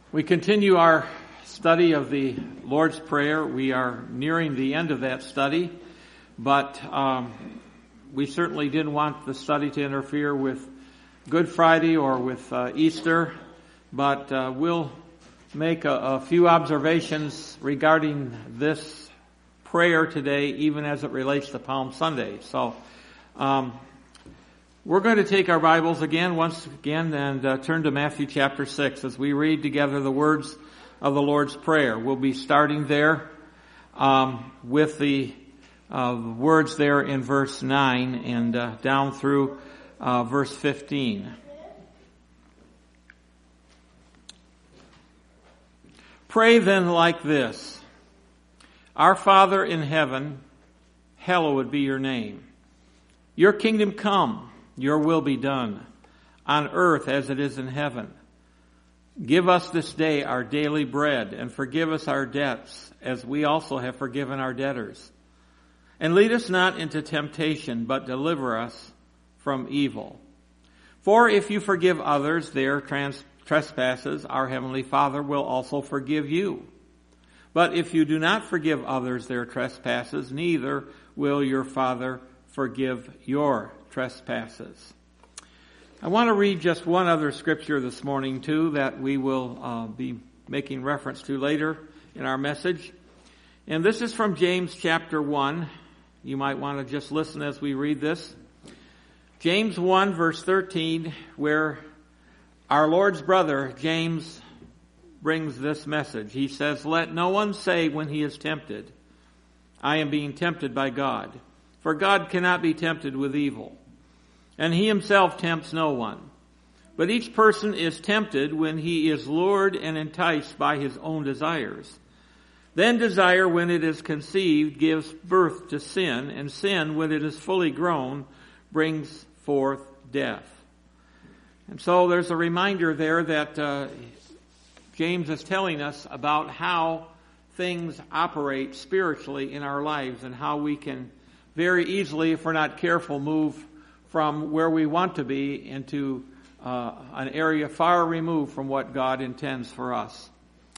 We continue our study of the Lord's Prayer. We are nearing the end of that study, but we certainly didn't want the study to interfere with Good Friday or with Easter, but we'll make a few observations regarding this prayer today, even as it relates to Palm Sunday. So we're going to take our Bibles once again, and turn to Matthew chapter 6 as we read together the words of the Lord's Prayer. We'll be starting there with the words there in verse 9 and down through verse 15. Pray then like this: Our Father in heaven, hallowed be your name. Your kingdom come. Your will be done, on earth as it is in heaven. Give us this day our daily bread, and forgive us our debts, as we also have forgiven our debtors. And lead us not into temptation, but deliver us from evil. For if you forgive others their trespasses, our heavenly Father will also forgive you. But if you do not forgive others their trespasses, neither will your Father forgive your trespasses. I want to read just one other scripture this morning too that we will be making reference to later in our message. And this is from James chapter 1. You might want to just listen as we read this. James 1 verse 13, where our Lord's brother James brings this message. He says, "Let no one say when he is tempted, I am being tempted by God. For God cannot be tempted with evil, and he himself tempts no one. But each person is tempted when he is lured and enticed by his own desires. Then desire, when it is conceived, gives birth to sin, and sin, when it is fully grown, brings forth death." And so there's a reminder there that James is telling us about how things operate spiritually in our lives and how we can very easily, if we're not careful, move from where we want to be into an area far removed from what God intends for us.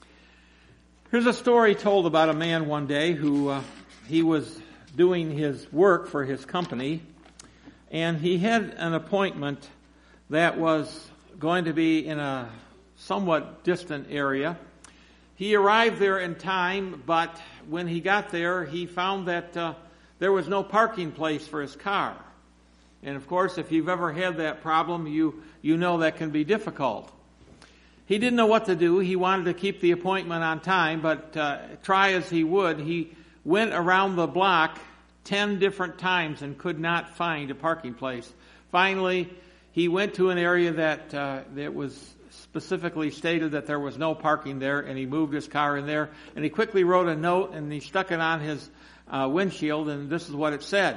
Here's a story told about a man one day who he was doing his work for his company, and he had an appointment that was going to be in a somewhat distant area. He arrived there in time, but when he got there, he found that there was no parking place for his car. And of course, if you've ever had that problem, you know that can be difficult. He didn't know what to do. He wanted to keep the appointment on time, but try as he would, he went around the block 10 different times and could not find a parking place. Finally, he went to an area that was specifically stated that there was no parking there, and he moved his car in there, and he quickly wrote a note and he stuck it on his windshield, and this is what it said.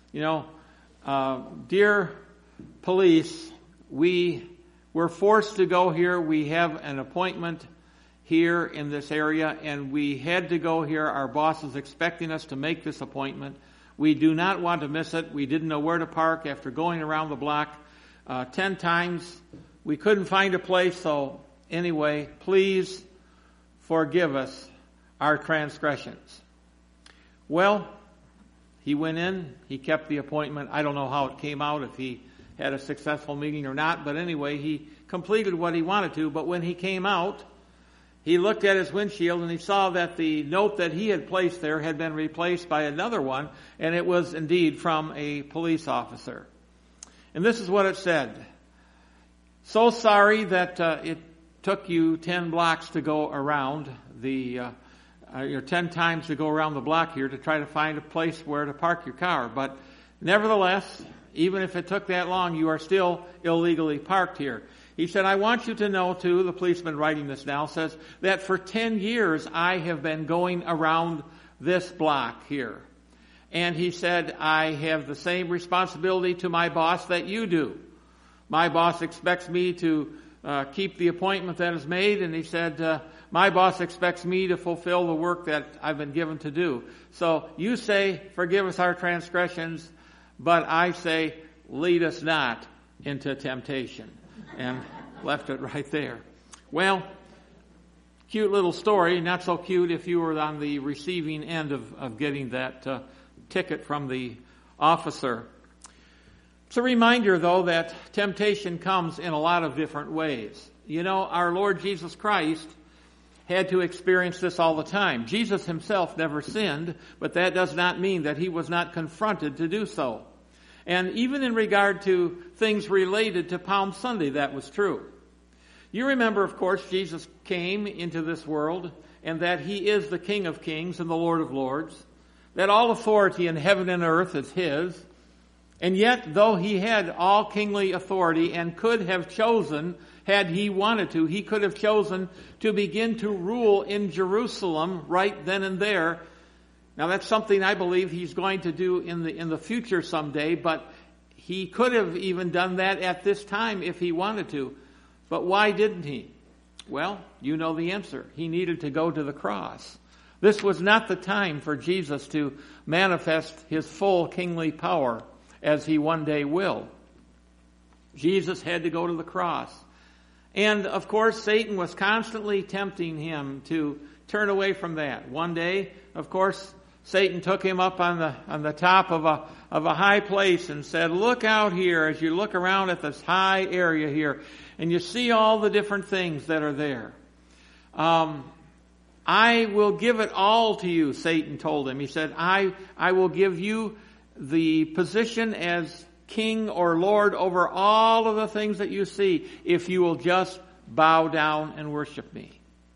Dear police, we were forced to go here. We have an appointment here in this area, and we had to go here. Our boss is expecting us to make this appointment. We do not want to miss it. We didn't know where to park after going around the block 10 times. We couldn't find a place, so anyway, please forgive us our transgressions. Well, he went in, he kept the appointment. I don't know how it came out, if he had a successful meeting or not, but anyway, he completed what he wanted to. But when he came out, he looked at his windshield and he saw that the note that he had placed there had been replaced by another one, and it was indeed from a police officer. And this is what it said: "So sorry that it took you 10 blocks to go around 10 times to go around the block here to try to find a place where to park your car. But nevertheless, even if it took that long, you are still illegally parked here." He said, "I want you to know, too," the policeman writing this now says, "that for 10 years I have been going around this block here. And," he said, "I have the same responsibility to my boss that you do. My boss expects me to keep the appointment that is made," and he said, "My boss expects me to fulfill the work that I've been given to do. So you say, forgive us our transgressions, but I say, lead us not into temptation." And left it right there. Well, Cute little story, not so cute if you were on the receiving end of getting that ticket from the officer. It's a reminder, though, that temptation comes in a lot of different ways. You know, our Lord Jesus Christ had to experience this all the time. Jesus himself never sinned, but that does not mean that he was not confronted to do so. And even in regard to things related to Palm Sunday, that was true. You remember, of course, Jesus came into this world, and that he is the King of Kings and the Lord of Lords, that all authority in heaven and earth is his. And yet, though he had all kingly authority and could have chosen, had he wanted to, he could have chosen to begin to rule in Jerusalem right then and there. Now, that's something I believe he's going to do in the future someday, but he could have even done that at this time if he wanted to. But why didn't he? Well, you know the answer. He needed to go to the cross. This was not the time for Jesus to manifest his full kingly power as he one day will. Jesus had to go to the cross. And, of course, Satan was constantly tempting him to turn away from that. One day, of course, Satan took him up on the top of a high place and said, "Look out here as you look around at this high area here, and you see all the different things that are there. I will give it all to you," Satan told him. He said, I will give you the position as king or lord over all of the things that you see if you will just bow down and worship me.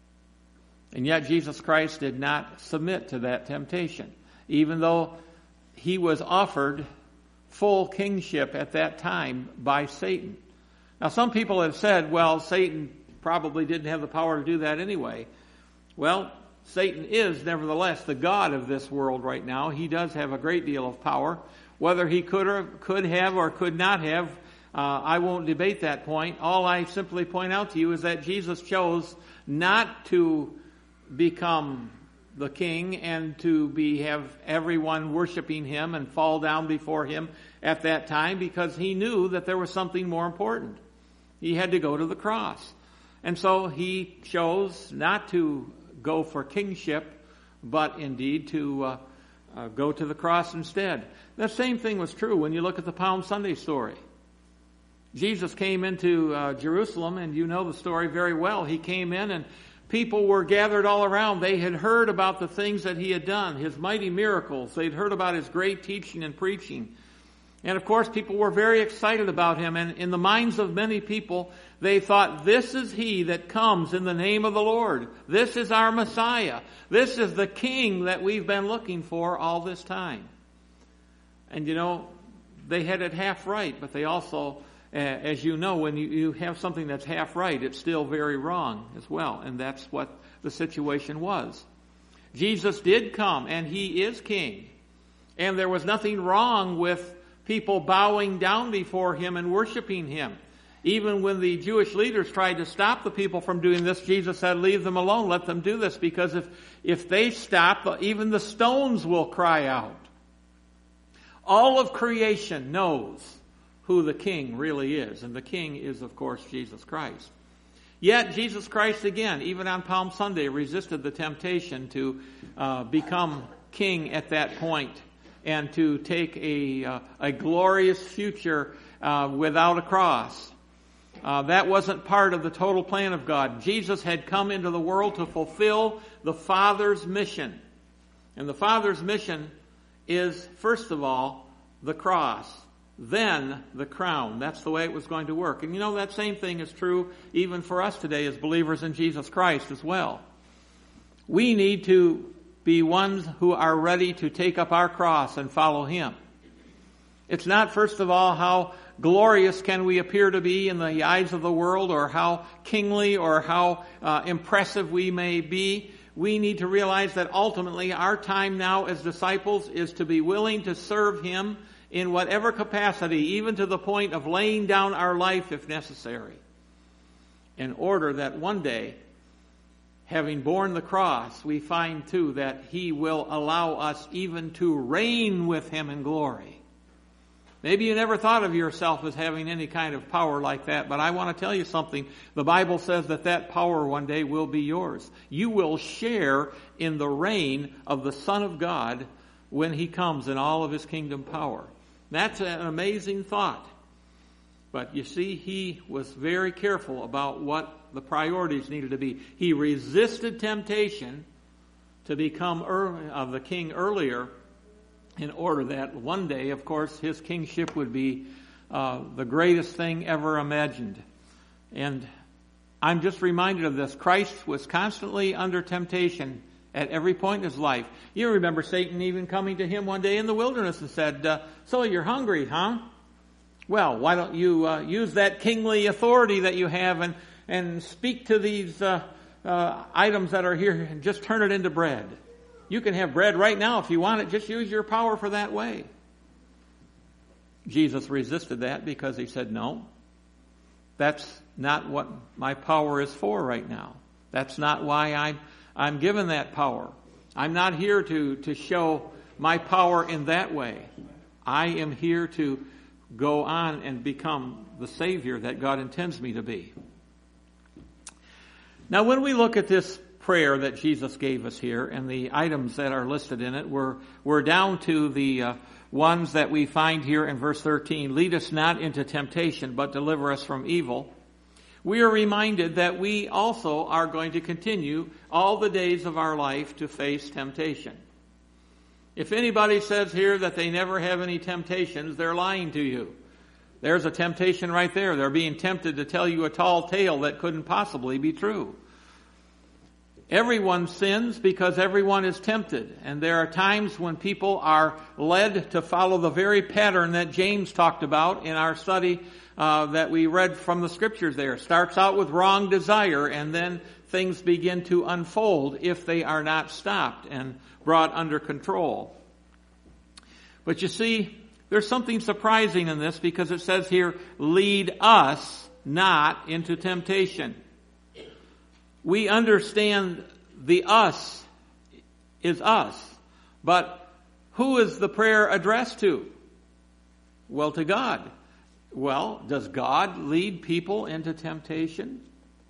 And yet Jesus Christ did not submit to that temptation, even though he was offered full kingship at that time by Satan. Now, some people have said, well, Satan probably didn't have the power to do that anyway. Well, Satan is nevertheless the god of this world right now. He does have a great deal of power. Whether he could have or could not have, I won't debate that point. All I simply point out to you is that Jesus chose not to become the king and to have everyone worshiping him and fall down before him at that time, because he knew that there was something more important. He had to go to the cross. And so he chose not to go for kingship, but indeed to go to the cross instead. The same thing was true when you look at the Palm Sunday story. Jesus came into Jerusalem, and you know the story very well. He came in, and people were gathered all around. They had heard about the things that he had done, his mighty miracles. They'd heard about his great teaching and preaching. And of course, people were very excited about him. And in the minds of many people, they thought, this is he that comes in the name of the Lord. This is our Messiah. This is the King that we've been looking for all this time. And you know, they had it half right, but they also, as you know, when you have something that's half right, it's still very wrong as well. And that's what the situation was. Jesus did come, and he is king. And there was nothing wrong with people bowing down before him and worshiping him. Even when the Jewish leaders tried to stop the people from doing this, Jesus said, leave them alone, let them do this, because if they stop, even the stones will cry out. All of creation knows who the King really is, and the King is, of course, Jesus Christ. Yet Jesus Christ, again, even on Palm Sunday, resisted the temptation to become king at that point and to take a glorious future without a cross. That wasn't part of the total plan of God. Jesus had come into the world to fulfill the Father's mission. And the Father's mission is, first of all, the cross, then the crown. That's the way it was going to work. And you know, that same thing is true even for us today as believers in Jesus Christ as well. We need to be ones who are ready to take up our cross and follow him. It's not, first of all, how glorious can we appear to be in the eyes of the world, or how kingly or how impressive we may be. We need to realize that ultimately our time now as disciples is to be willing to serve him in whatever capacity, even to the point of laying down our life if necessary, in order that one day, having borne the cross, we find too that he will allow us even to reign with him in glory. Maybe you never thought of yourself as having any kind of power like that, but I want to tell you something. The Bible says that power one day will be yours. You will share in the reign of the Son of God when He comes in all of His kingdom power. That's an amazing thought. But you see, He was very careful about what the priorities needed to be. He resisted temptation to become of the king earlier, in order that one day, of course, His kingship would be the greatest thing ever imagined. And I'm just reminded of this. Christ was constantly under temptation at every point in His life. You remember Satan even coming to Him one day in the wilderness and said, so you're hungry, huh? Well, why don't you use that kingly authority that you have and speak to these items that are here and just turn it into bread. You can have bread right now if you want it. Just use your power for that way. Jesus resisted that because He said, no, that's not what my power is for right now. That's not why I'm given that power. I'm not here to show my power in that way. I am here to go on and become the Savior that God intends me to be. Now, when we look at this prayer that Jesus gave us here and the items that are listed in it, we're down to the ones that we find here in verse 13. Lead us not into temptation, but deliver us from evil. We are reminded that we also are going to continue all the days of our life to face temptation. If anybody says here that they never have any temptations, they're lying to you. There's a temptation right there. They're being tempted to tell you a tall tale that couldn't possibly be true. Everyone sins because everyone is tempted. And there are times when people are led to follow the very pattern that James talked about in our study that we read from the Scriptures there. It starts out with wrong desire, and then things begin to unfold if they are not stopped and brought under control. But you see, there's something surprising in this, because it says here, lead us not into temptation. We understand the us is us. But who is the prayer addressed to? Well, to God. Well, does God lead people into temptation?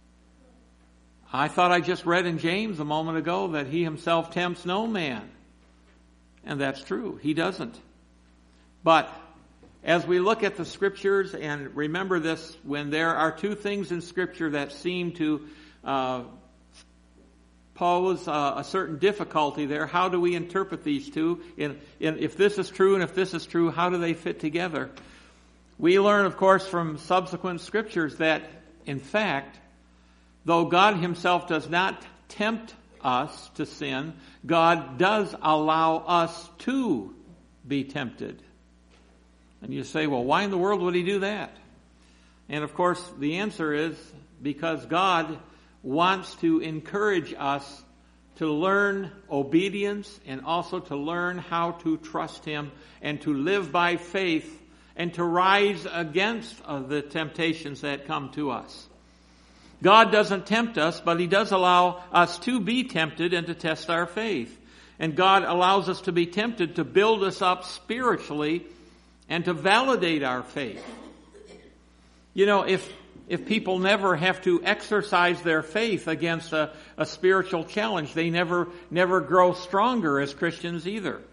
I thought I just read in James a moment ago that He Himself tempts no man. And that's true. He doesn't. But as we look at the Scriptures, and remember this, when there are two things in Scripture that seem to pose a certain difficulty there, how do we interpret these two? If this is true and if this is true, how do they fit together? We learn, of course, from subsequent Scriptures that, in fact, though God Himself does not tempt us to sin, God does allow us to be tempted. And you say, well, why in the world would He do that? And of course, the answer is because God wants to encourage us to learn obedience and also to learn how to trust Him and to live by faith and to rise against the temptations that come to us. God doesn't tempt us, but He does allow us to be tempted and to test our faith. And God allows us to be tempted to build us up spiritually and to validate our faith. You know, if people never have to exercise their faith against a spiritual challenge, they never grow stronger as Christians either.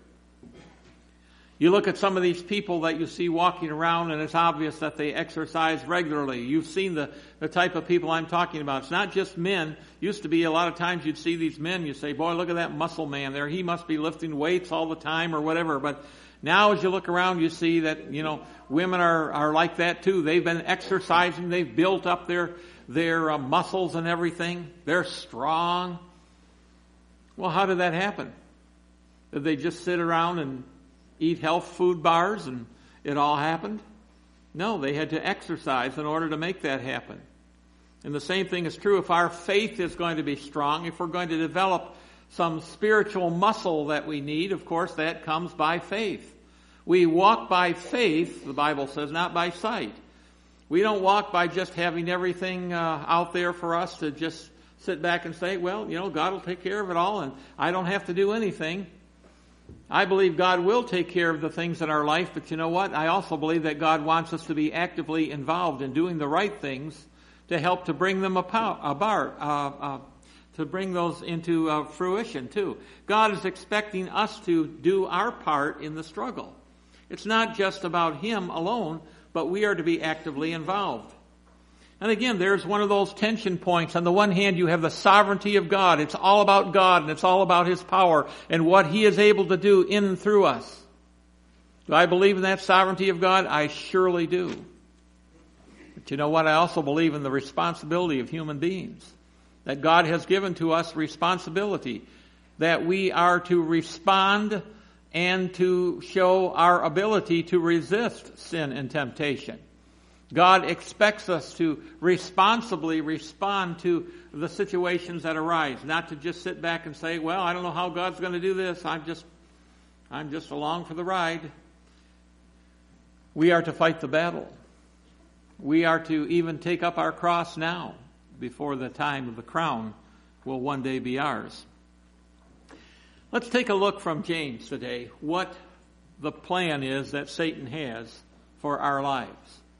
You look at some of these people that you see walking around, and it's obvious that they exercise regularly. You've seen the type of people I'm talking about. It's not just men. Used to be a lot of times you'd see these men, you say, boy, look at that muscle man there. He must be lifting weights all the time or whatever. But now as you look around, you see that, women are like that too. They've been exercising. They've built up their muscles and everything. They're strong. Well, how did that happen? Did they just sit around and eat health food bars and it all happened? No, they had to exercise in order to make that happen. And the same thing is true if our faith is going to be strong, if we're going to develop some spiritual muscle that we need. Of course, that comes by faith. We walk by faith, the Bible says, not by sight. We don't walk by just having everything out there for us to just sit back and say, well, God will take care of it all and I don't have to do anything. I believe God will take care of the things in our life, but you know what? I also believe that God wants us to be actively involved in doing the right things to help to bring them about, to bring those into fruition too. God is expecting us to do our part in the struggle. It's not just about Him alone, but we are to be actively involved. And again, there's one of those tension points. On the one hand, you have the sovereignty of God. It's all about God, and it's all about His power and what He is able to do in and through us. Do I believe in that sovereignty of God? I surely do. But you know what? I also believe in the responsibility of human beings. That God has given to us responsibility. That we are to respond and to show our ability to resist sin and temptation. God expects us to responsibly respond to the situations that arise, not to just sit back and say, well, I don't know how God's going to do this. I'm just along for the ride. We are to fight the battle. We are to even take up our cross now before the time of the crown will one day be ours. Let's take a look from James today, what the plan is that Satan has for our lives.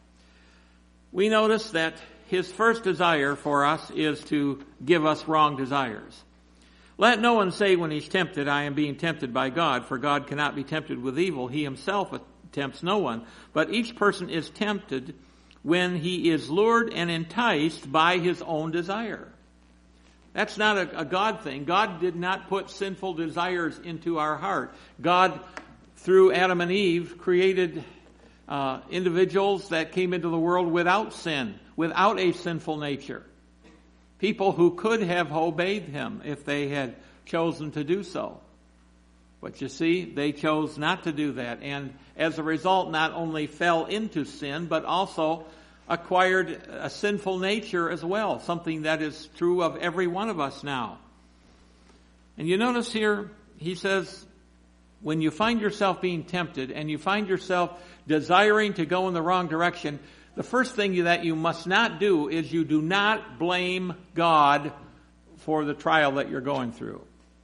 We notice that his first desire for us is to give us wrong desires. Let no one say when he's tempted, I am being tempted by God, for God cannot be tempted with evil. He himself tempts no one. But each person is tempted when he is lured and enticed by his own desire. That's not a God thing. God did not put sinful desires into our heart. God, through Adam and Eve, created individuals that came into the world without sin, without a sinful nature. People who could have obeyed Him if they had chosen to do so. But you see, they chose not to do that. And as a result, not only fell into sin, but also acquired a sinful nature as well. Something that is true of every one of us now. And you notice here, he says, when you find yourself being tempted and you find yourself desiring to go in the wrong direction, the first thing that you must not do is you do not blame God for the trial that you're going through.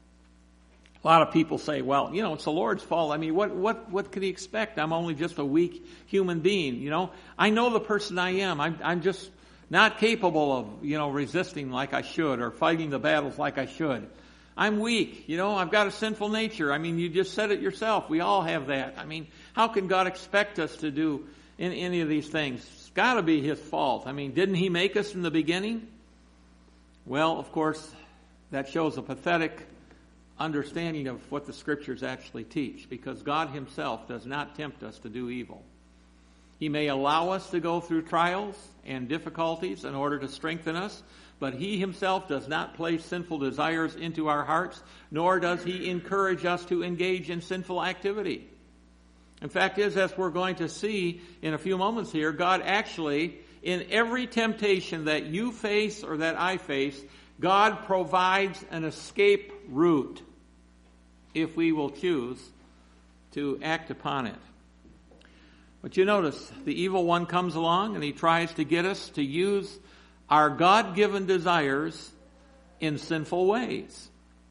A lot of people say, well, it's the Lord's fault. I mean, what could He expect? I'm only just a weak human being, I know the person I am. I'm just not capable of, resisting like I should or fighting the battles like I should. I'm weak, I've got a sinful nature. I mean, you just said it yourself. We all have that. I mean, how can God expect us to do in any of these things? It's got to be His fault. I mean, didn't He make us in the beginning? Well, of course, that shows a pathetic understanding of what the Scriptures actually teach, because God Himself does not tempt us to do evil. He may allow us to go through trials and difficulties in order to strengthen us, but He Himself does not place sinful desires into our hearts, nor does He encourage us to engage in sinful activity. In fact, as we're going to see in a few moments here, God actually, in every temptation that you face or that I face, God provides an escape route if we will choose to act upon it. But you notice, the evil one comes along and he tries to get us to use our God-given desires in sinful ways.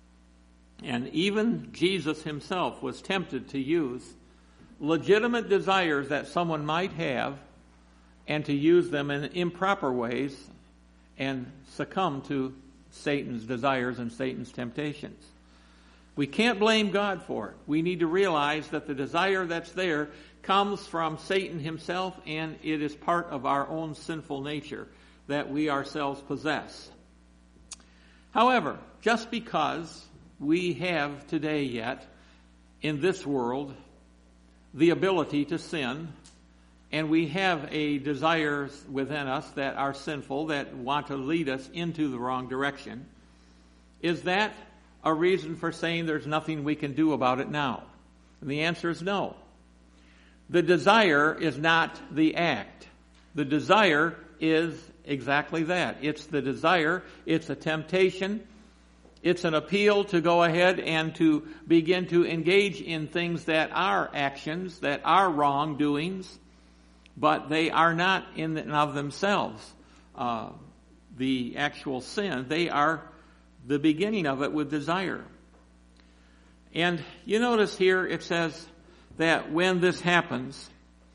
And even Jesus Himself was tempted to use legitimate desires that someone might have and to use them in improper ways and succumb to Satan's desires and Satan's temptations. We can't blame God for it. We need to realize that the desire that's there comes from Satan himself, and it is part of our own sinful nature that we ourselves possess. However, just because we have today yet in this world the ability to sin, and we have a desires within us that are sinful, that want to lead us into the wrong direction, is that a reason for saying there's nothing we can do about it now? And the answer is no. The desire is not the act. The desire is exactly that. It's the desire, it's a temptation, it's an appeal to go ahead and to begin to engage in things that are actions, that are wrongdoings, but they are not in and of themselves the actual sin. They are the beginning of it with desire. And you notice here it says that when this happens,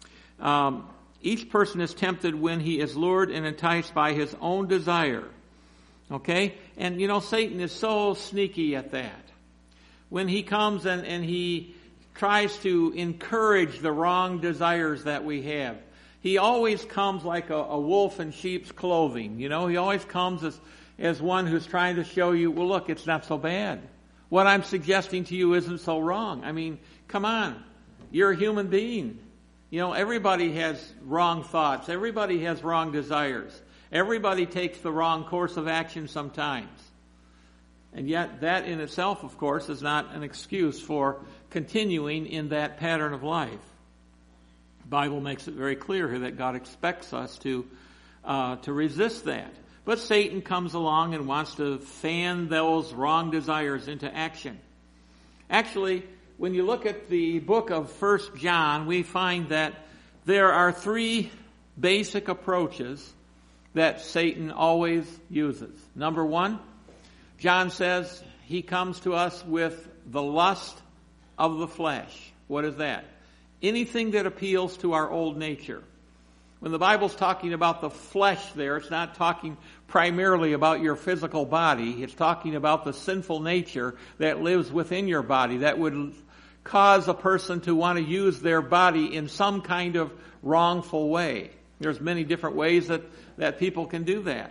each person is tempted when he is lured and enticed by his own desire. Okay? And Satan is so sneaky at that. When he comes and he tries to encourage the wrong desires that we have, he always comes like a wolf in sheep's clothing. He always comes as one who's trying to show you, well, look, it's not so bad. What I'm suggesting to you isn't so wrong. I mean, come on. You're a human being. Everybody has wrong thoughts. Everybody has wrong desires. Everybody takes the wrong course of action sometimes. And yet that in itself, of course, is not an excuse for continuing in that pattern of life. The Bible makes it very clear here that God expects us to resist that. But Satan comes along and wants to fan those wrong desires into action. Actually, when you look at the book of 1 John, we find that there are 3 basic approaches that Satan always uses. Number 1, John says he comes to us with the lust of the flesh. What is that? Anything that appeals to our old nature. When the Bible's talking about the flesh there, it's not talking primarily about your physical body. It's talking about the sinful nature that lives within your body that would cause a person to want to use their body in some kind of wrongful way. There's many different ways that people can do that.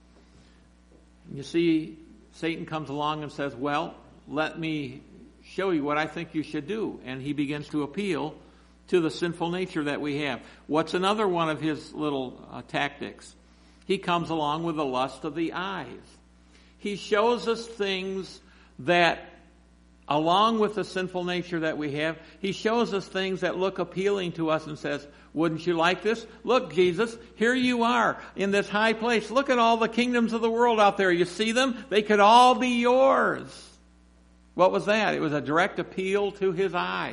You see, Satan comes along and says, well, let me show you what I think you should do. And he begins to appeal to the sinful nature that we have. What's another one of his little tactics? He comes along with the lust of the eyes. He shows us things that, along with the sinful nature that we have, he shows us things that look appealing to us and says, wouldn't you like this? Look, Jesus, here you are in this high place. Look at all the kingdoms of the world out there. You see them? They could all be yours. What was that? It was a direct appeal to his eyes.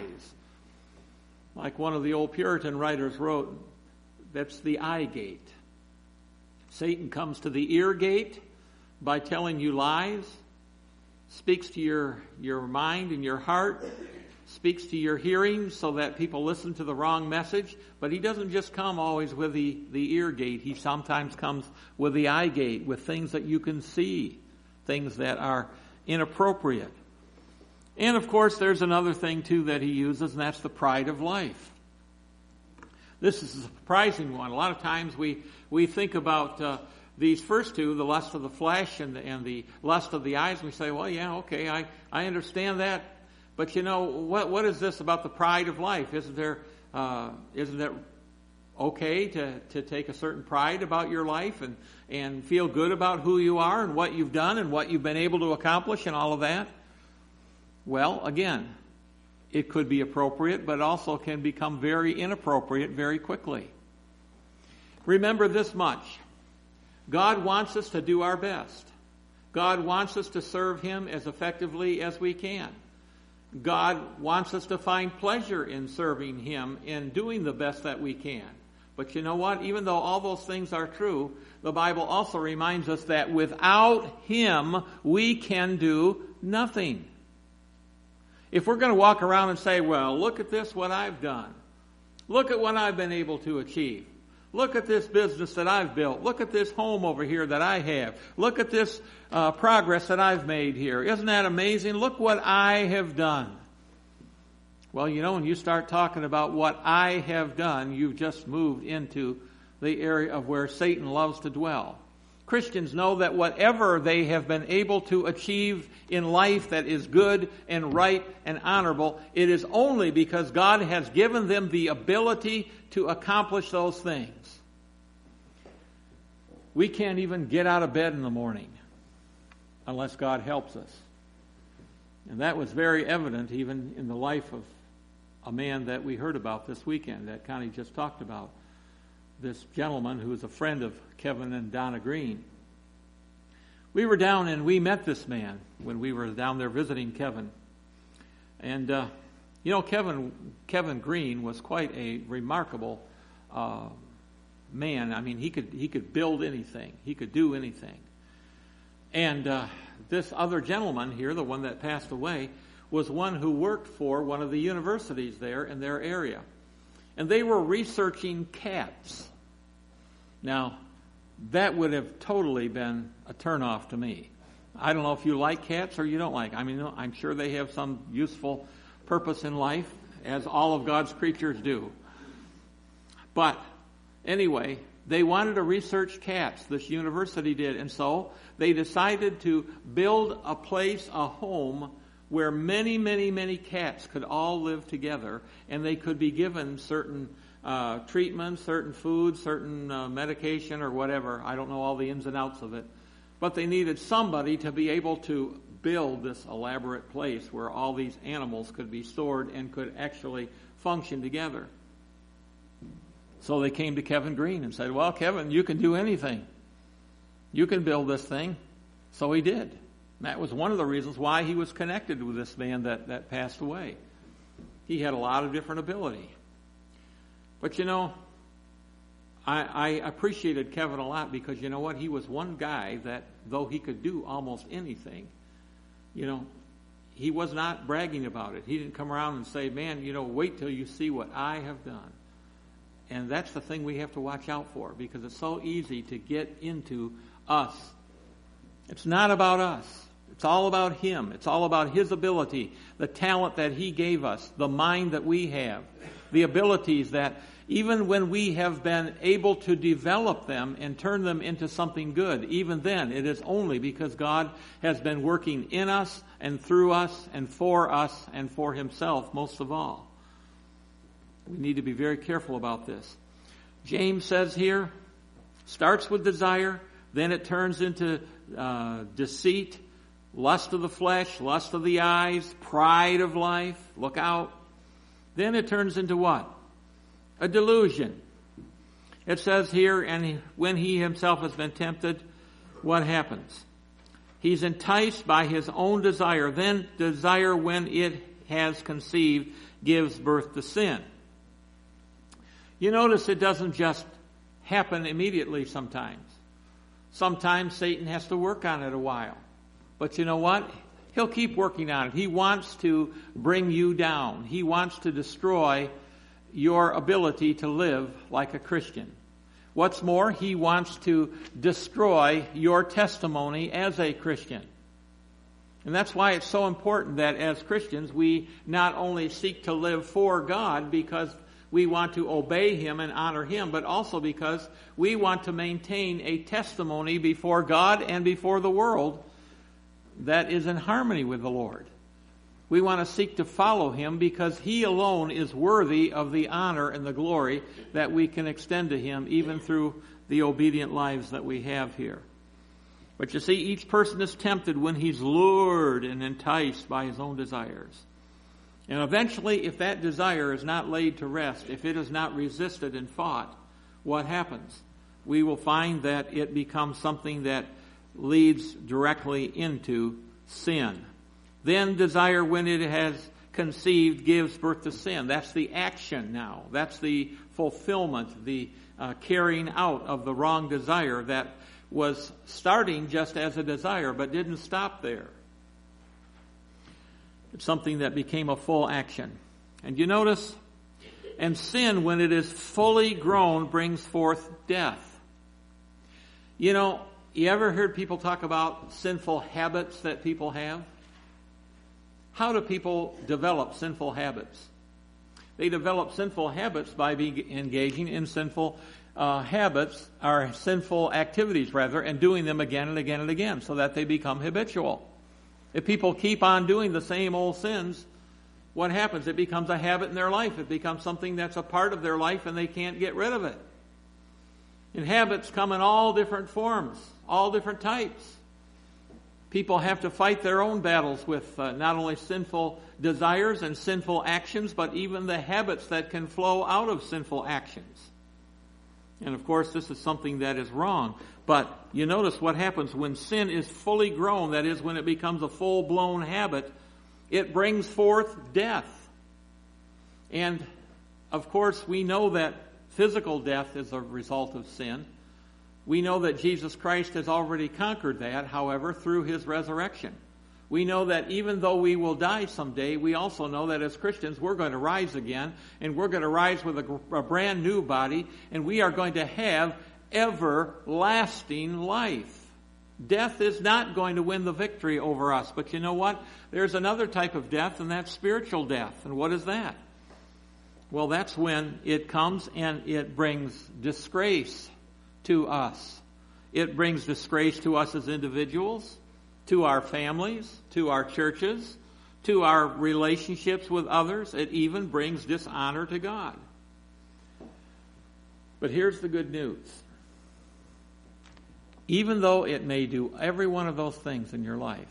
Like one of the old Puritan writers wrote, that's the eye gate. Satan comes to the ear gate by telling you lies, speaks to your mind and your heart, speaks to your hearing so that people listen to the wrong message. But he doesn't just come always with the ear gate. He sometimes comes with the eye gate, with things that you can see, things that are inappropriate. And of course, there's another thing too that he uses, and that's the pride of life. This is a surprising one. A lot of times we think about these first two, the lust of the flesh and the lust of the eyes, and we say, well, yeah, okay, I understand that. But what is this about the pride of life? Isn't it okay to take a certain pride about your life and feel good about who you are and what you've done and what you've been able to accomplish and all of that? Well, again, it could be appropriate, but it also can become very inappropriate very quickly. Remember this much. God wants us to do our best. God wants us to serve Him as effectively as we can. God wants us to find pleasure in serving Him, in doing the best that we can. But you know what? Even though all those things are true, the Bible also reminds us that without Him, we can do nothing. If we're going to walk around and say, well, look at this, what I've done. Look at what I've been able to achieve. Look at this business that I've built. Look at this home over here that I have. Look at this progress that I've made here. Isn't that amazing? Look what I have done. Well, when you start talking about what I have done, you've just moved into the area of where Satan loves to dwell. Christians know that whatever they have been able to achieve in life that is good and right and honorable, it is only because God has given them the ability to accomplish those things. We can't even get out of bed in the morning unless God helps us. And that was very evident even in the life of a man that we heard about this weekend that Connie just talked about. This gentleman who is a friend of Kevin and Donna Green. We were down and we met this man when we were down there visiting Kevin. And, Kevin Green was quite a remarkable man. I mean, he could build anything. He could do anything. And this other gentleman here, the one that passed away, was one who worked for one of the universities there in their area. And they were researching cats. Now, that would have totally been a turnoff to me. I don't know if you like cats or you don't like. I mean, I'm sure they have some useful purpose in life, as all of God's creatures do. But anyway, they wanted to research cats. This university did. And so they decided to build a place, a home, where many, many, many cats could all live together, and they could be given certain treatments, certain food, certain medication or whatever. I don't know all the ins and outs of it. But they needed somebody to be able to build this elaborate place where all these animals could be stored and could actually function together. So they came to Kevin Green and said, well, Kevin, you can do anything. You can build this thing. So he did. And that was one of the reasons why he was connected with this man that passed away. He had a lot of different ability. But I appreciated Kevin a lot because you know what? He was one guy that, though he could do almost anything, he was not bragging about it. He didn't come around and say, man, wait till you see what I have done. And that's the thing we have to watch out for, because it's so easy to get into us. It's not about us. It's all about Him. It's all about His ability, the talent that He gave us, the mind that we have, the abilities that even when we have been able to develop them and turn them into something good, even then it is only because God has been working in us and through us and for Himself most of all. We need to be very careful about this. James says here, starts with desire, then it turns into deceit, lust of the flesh, lust of the eyes, pride of life. Look out. Then it turns into what? A delusion. It says here, and when he himself has been tempted, what happens? He's enticed by his own desire. Then desire, when it has conceived, gives birth to sin. You notice it doesn't just happen immediately sometimes. Sometimes Satan has to work on it a while. But you know what? He'll keep working on it. He wants to bring you down. He wants to destroy your ability to live like a Christian. What's more, he wants to destroy your testimony as a Christian. And that's why it's so important that as Christians we not only seek to live for God because we want to obey Him and honor Him, but also because we want to maintain a testimony before God and before the world that is in harmony with the Lord. We want to seek to follow Him because He alone is worthy of the honor and the glory that we can extend to Him even through the obedient lives that we have here. But you see, each person is tempted when he's lured and enticed by his own desires. And eventually, if that desire is not laid to rest, if it is not resisted and fought, what happens? We will find that it becomes something that leads directly into sin. Then desire, when it has conceived, gives birth to sin. That's the action now. That's the fulfillment, the carrying out of the wrong desire that was starting just as a desire but didn't stop there. It's something that became a full action. And you notice, and sin, when it is fully grown, brings forth death. You ever heard people talk about sinful habits that people have? How do people develop sinful habits? They develop sinful habits by engaging in sinful habits, or sinful activities rather, and doing them again and again and again so that they become habitual. If people keep on doing the same old sins, what happens? It becomes a habit in their life. It becomes something that's a part of their life and they can't get rid of it. And habits come in all different forms, all different types. People have to fight their own battles with not only sinful desires and sinful actions, but even the habits that can flow out of sinful actions. And of course, this is something that is wrong. But you notice what happens when sin is fully grown, that is, when it becomes a full-blown habit, it brings forth death. And of course, we know that physical death is a result of sin. We know that Jesus Christ has already conquered that, however, through His resurrection. We know that even though we will die someday, we also know that as Christians we're going to rise again, and we're going to rise with a brand new body, and we are going to have everlasting life. Death is not going to win the victory over us. But you know what? There's another type of death, and that's spiritual death. And what is that? Well, that's when it comes and it brings disgrace to us. It brings disgrace to us as individuals, to our families, to our churches, to our relationships with others. It even brings dishonor to God. But here's the good news. Even though it may do every one of those things in your life,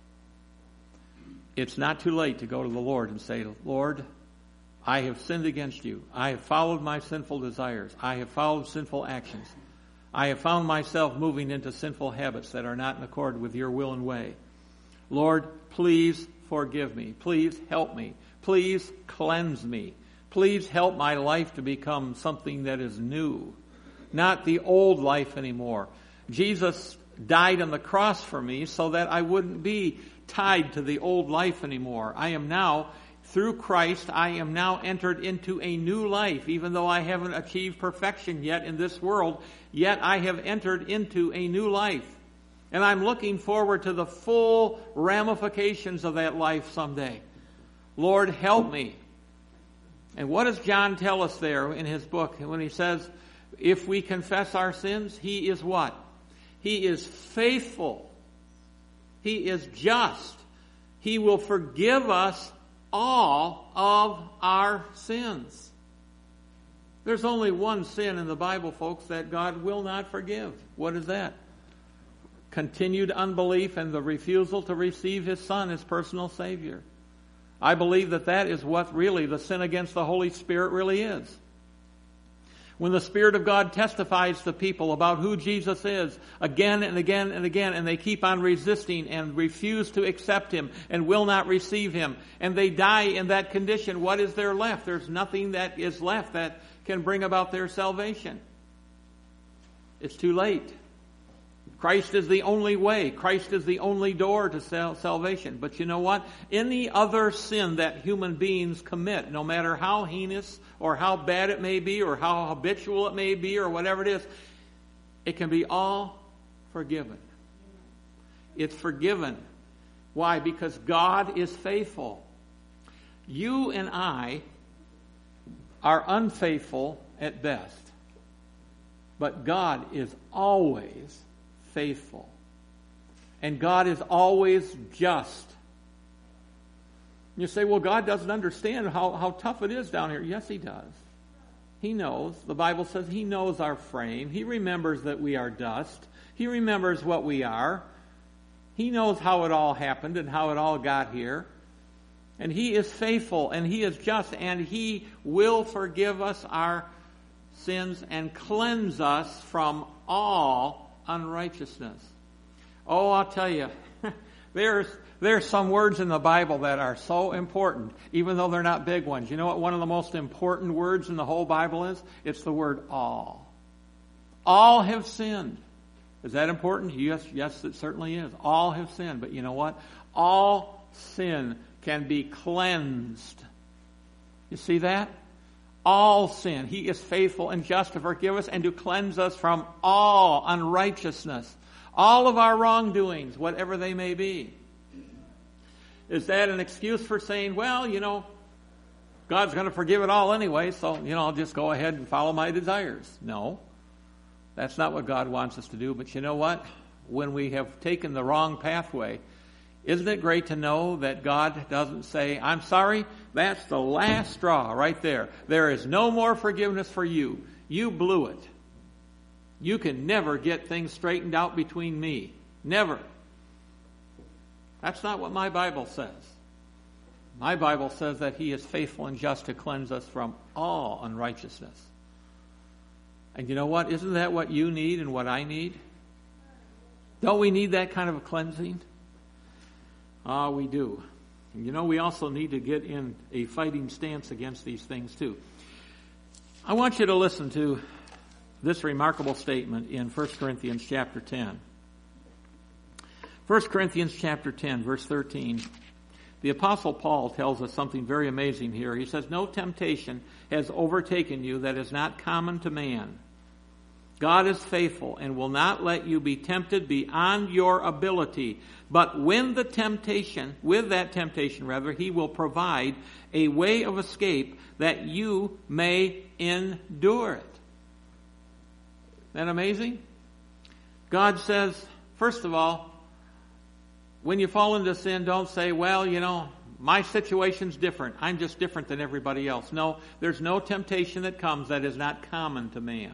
it's not too late to go to the Lord and say, Lord, I have sinned against you. I have followed my sinful desires. I have followed sinful actions. I have found myself moving into sinful habits that are not in accord with your will and way. Lord, please forgive me. Please help me. Please cleanse me. Please help my life to become something that is new, not the old life anymore. Jesus died on the cross for me so that I wouldn't be tied to the old life anymore. I am now, through Christ, I am now entered into a new life. Even though I haven't achieved perfection yet in this world, yet I have entered into a new life. And I'm looking forward to the full ramifications of that life someday. Lord, help me. And what does John tell us there in his book when he says, if we confess our sins, he is what? He is faithful. He is just. He will forgive us all of our sins. There's only one sin in the Bible, folks, that God will not forgive. What is that? Continued unbelief and the refusal to receive His Son as personal Savior. I believe that is what really the sin against the Holy Spirit really is. When the Spirit of God testifies to people about who Jesus is again and again and again, and they keep on resisting and refuse to accept Him and will not receive Him, and they die in that condition, what is there left? There's nothing that is left that can bring about their salvation. It's too late. Christ is the only way. Christ is the only door to salvation. But you know what? Any other sin that human beings commit, no matter how heinous or how bad it may be or how habitual it may be or whatever it is, it can be all forgiven. It's forgiven. Why? Because God is faithful. You and I are unfaithful at best. But God is always faithful. And God is always just. You say, well, God doesn't understand how tough it is down here. Yes, He does. He knows. The Bible says He knows our frame. He remembers that we are dust. He remembers what we are. He knows how it all happened and how it all got here. And He is faithful and He is just, and He will forgive us our sins and cleanse us from all unrighteousness. Oh, I'll tell you, there's some words in the Bible that are so important, even though they're not big ones. You know what one of the most important words in the whole Bible is? It's the word all. All have sinned. Is that important? Yes, it certainly is. All have sinned. But you know what? All sin can be cleansed. You see that? All sin. He is faithful and just to forgive us and to cleanse us from all unrighteousness. All of our wrongdoings, whatever they may be. Is that an excuse for saying, well, you know, God's going to forgive it all anyway, so, you know, I'll just go ahead and follow my desires? No. That's not what God wants us to do. But you know what? When we have taken the wrong pathway, isn't it great to know that God doesn't say, I'm sorry, that's the last straw right there. There is no more forgiveness for you. You blew it. You can never get things straightened out between me. Never. That's not what my Bible says. My Bible says that He is faithful and just to cleanse us from all unrighteousness. And you know what? Isn't that what you need and what I need? Don't we need that kind of a cleansing? We do. And you know, we also need to get in a fighting stance against these things too. I want you to listen to this remarkable statement in 1 Corinthians chapter 10. 1 Corinthians chapter 10, verse 13. The Apostle Paul tells us something very amazing here. He says, no temptation has overtaken you that is not common to man. God is faithful and will not let you be tempted beyond your ability. But with that temptation, he will provide a way of escape that you may endure it. Isn't that amazing? God says, first of all, when you fall into sin, don't say, well, my situation's different. I'm just different than everybody else. No, there's no temptation that comes that is not common to man.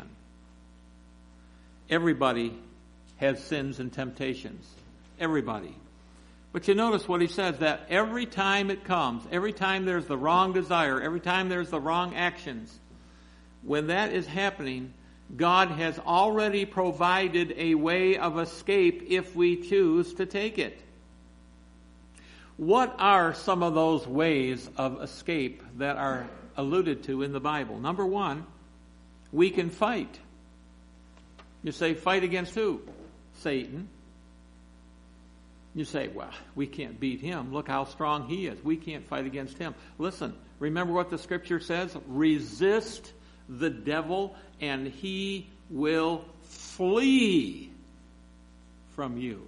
Everybody has sins and temptations. Everybody. But you notice what he says, that every time it comes, every time there's the wrong desire, every time there's the wrong actions, when that is happening, God has already provided a way of escape if we choose to take it. What are some of those ways of escape that are alluded to in the Bible? Number one, we can fight. You say, fight against who? Satan. You say, well, we can't beat him. Look how strong he is. We can't fight against him. Listen, remember what the Scripture says? Resist the devil and he will flee from you.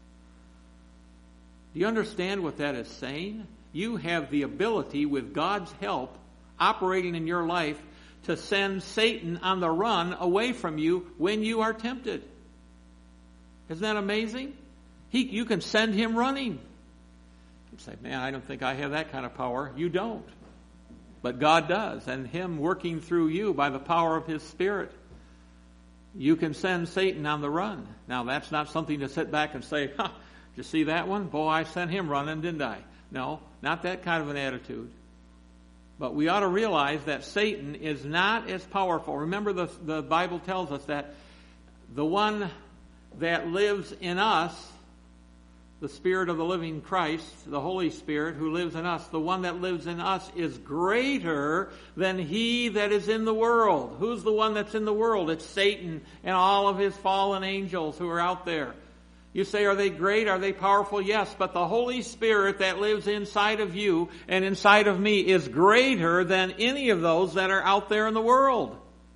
Do you understand what that is saying? You have the ability, with God's help, operating in your life, to send Satan on the run away from you when you are tempted. Isn't that amazing? You can send him running. You say, man, I don't think I have that kind of power. You don't. But God does. And him working through you by the power of his Spirit, you can send Satan on the run. Now, that's not something to sit back and say, did you see that one? Boy, I sent him running, didn't I? No, not that kind of an attitude. But we ought to realize that Satan is not as powerful. Remember, the Bible tells us that the one that lives in us, the Spirit of the living Christ, the Holy Spirit who lives in us, the one that lives in us is greater than he that is in the world. Who's the one that's in the world? It's Satan and all of his fallen angels who are out there. You say, are they great? Are they powerful? Yes, but the Holy Spirit that lives inside of you and inside of me is greater than any of those that are out there in the world.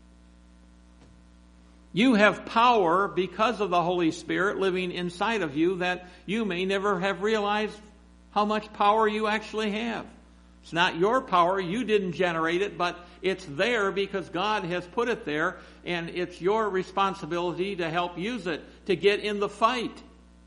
You have power because of the Holy Spirit living inside of you that you may never have realized how much power you actually have. It's not your power. You didn't generate it, but it's there because God has put it there, and it's your responsibility to help use it to get in the fight.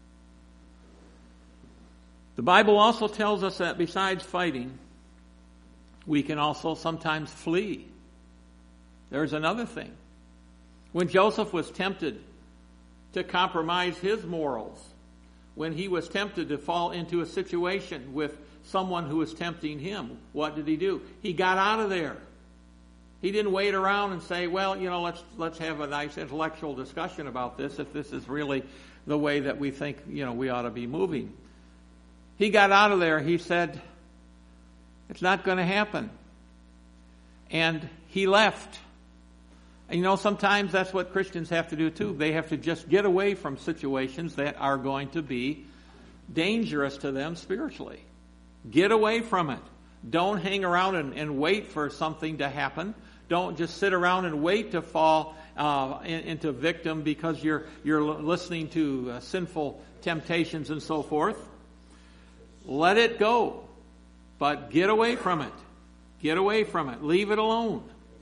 The Bible also tells us that besides fighting, we can also sometimes flee. There's another thing. When Joseph was tempted to compromise his morals, when he was tempted to fall into a situation with someone who was tempting him, what did he do? He got out of there. He didn't wait around and say, well, let's have a nice intellectual discussion about this if this is really the way that we think, we ought to be moving. He got out of there. He said, it's not going to happen. And he left. And sometimes that's what Christians have to do too. They have to just get away from situations that are going to be dangerous to them spiritually. Get away from it. Don't hang around and wait for something to happen. Don't just sit around and wait to fall into victim because you're listening to sinful temptations and so forth. Let it go. But get away from it. Get away from it. Leave it alone.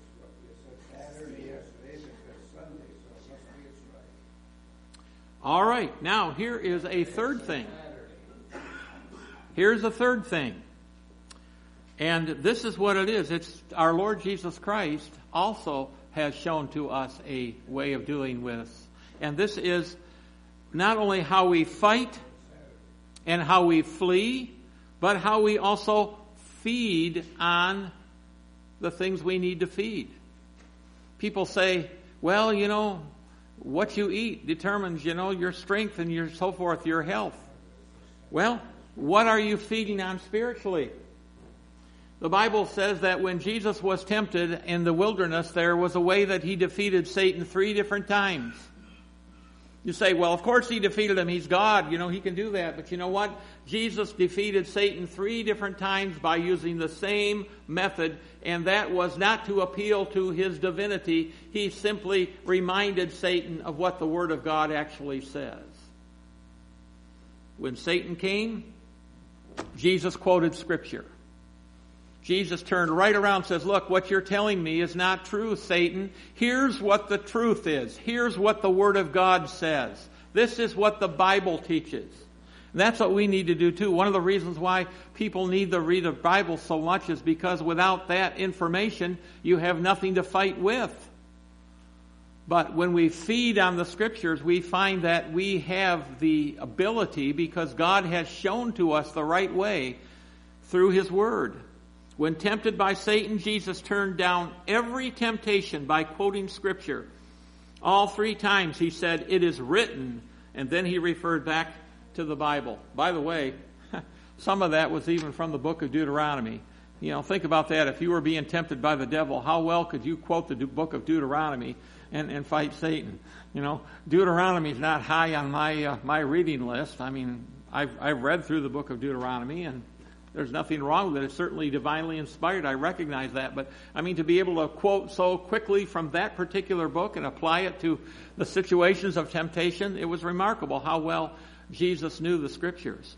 All right. Now, here is a third thing. Here's a third thing. And this is what it is. It's our Lord Jesus Christ also has shown to us a way of doing this. And this is not only how we fight and how we flee, but how we also feed on the things we need to feed. People say, well, what you eat determines, your strength and your so forth, your health. Well, what are you feeding on spiritually? The Bible says that when Jesus was tempted in the wilderness, there was a way that he defeated Satan 3 different times. You say, well, of course he defeated him. He's God. He can do that. But you know what? Jesus defeated Satan 3 different times by using the same method, and that was not to appeal to his divinity. He simply reminded Satan of what the Word of God actually says. When Satan came, Jesus quoted Scripture. Jesus turned right around and says, look, what you're telling me is not true, Satan. Here's what the truth is. Here's what the Word of God says. This is what the Bible teaches. And that's what we need to do too. One of the reasons why people need to read the Bible so much is because without that information, you have nothing to fight with. But when we feed on the Scriptures, we find that we have the ability, because God has shown to us the right way through His Word. When tempted by Satan, Jesus turned down every temptation by quoting Scripture. All 3 times he said, "It is written," and then he referred back to the Bible. By the way, some of that was even from the book of Deuteronomy. Think about that. If you were being tempted by the devil, how well could you quote the book of Deuteronomy and fight Satan? Deuteronomy is not high on my reading list. I mean, I've read through the book of Deuteronomy, and there's nothing wrong with it. It's certainly divinely inspired. I recognize that. But, to be able to quote so quickly from that particular book and apply it to the situations of temptation, it was remarkable how well Jesus knew the Scriptures.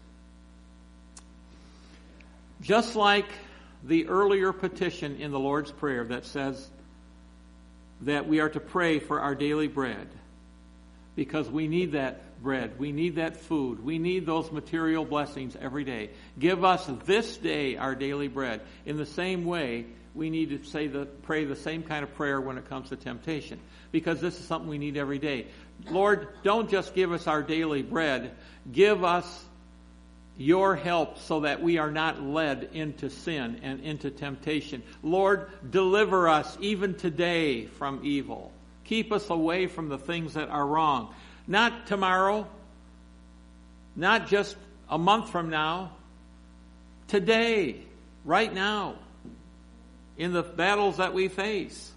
Just like the earlier petition in the Lord's Prayer that says that we are to pray for our daily bread, because we need that bread, we need that food, we need those material blessings every day. Give us this day our daily bread. In the same way, we need to pray the same kind of prayer when it comes to temptation, because this is something we need every day. Lord, don't just give us our daily bread. Give us your help so that we are not led into sin and into temptation. Lord, deliver us even today from evil. Keep us away from the things that are wrong. Not tomorrow, not just a month from now, today, right now, in the battles that we face.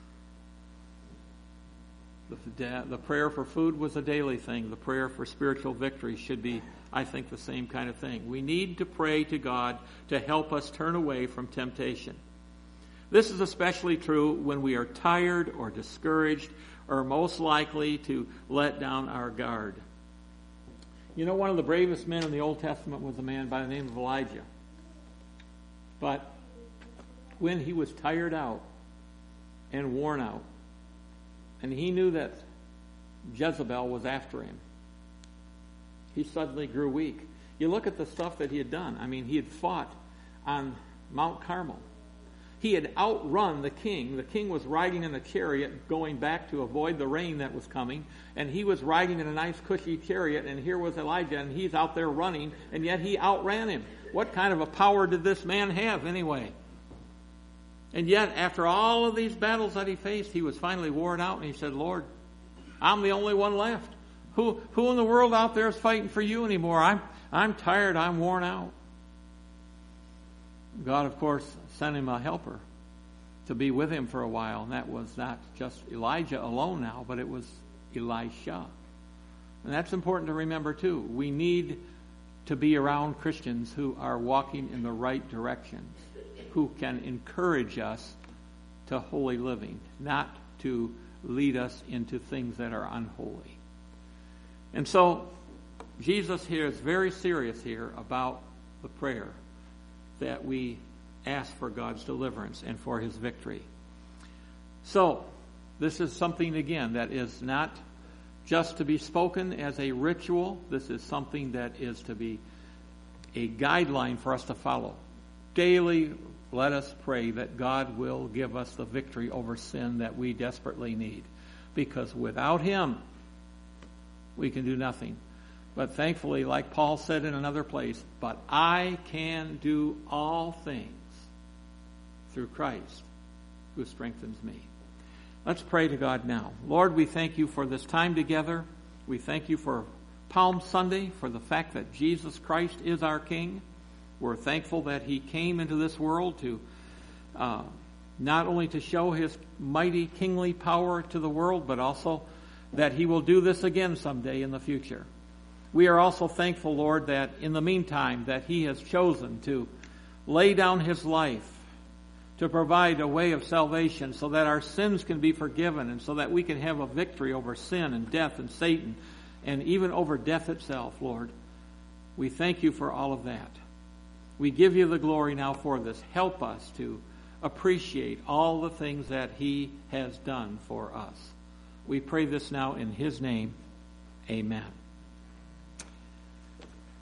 The prayer for food was a daily thing. The prayer for spiritual victory should be, I think, the same kind of thing. We need to pray to God to help us turn away from temptation. This is especially true when we are tired or discouraged or most likely to let down our guard. One of the bravest men in the Old Testament was a man by the name of Elijah. But when he was tired out and worn out, and he knew that Jezebel was after him, he suddenly grew weak. You look at the stuff that he had done. He had fought on Mount Carmel. He had outrun the king. The king was riding in a chariot going back to avoid the rain that was coming, and he was riding in a nice cushy chariot, and here was Elijah, and he's out there running, and yet he outran him. What kind of a power did this man have anyway? And yet, after all of these battles that he faced, he was finally worn out, and he said, Lord, I'm the only one left. Who in the world out there is fighting for you anymore? I'm tired. I'm worn out. God, of course, sent him a helper to be with him for a while, and that was not just Elijah alone now, but it was Elisha. And that's important to remember, too. We need to be around Christians who are walking in the right directions, who can encourage us to holy living, not to lead us into things that are unholy. And so, Jesus here is very serious here about the prayer that we ask for God's deliverance and for His victory. So, this is something, again, that is not just to be spoken as a ritual. This is something that is to be a guideline for us to follow. Daily, let us pray that God will give us the victory over sin that we desperately need. Because without Him, we can do nothing. But thankfully, like Paul said in another place, but I can do all things through Christ who strengthens me. Let's pray to God now. Lord, we thank you for this time together. We thank you for Palm Sunday, for the fact that Jesus Christ is our King. We're thankful that He came into this world to not only to show His mighty kingly power to the world, but also that He will do this again someday in the future. We are also thankful, Lord, that in the meantime that He has chosen to lay down His life to provide a way of salvation so that our sins can be forgiven and so that we can have a victory over sin and death and Satan and even over death itself, Lord. We thank You for all of that. We give You the glory now for this. Help us to appreciate all the things that He has done for us. We pray this now in His name. Amen.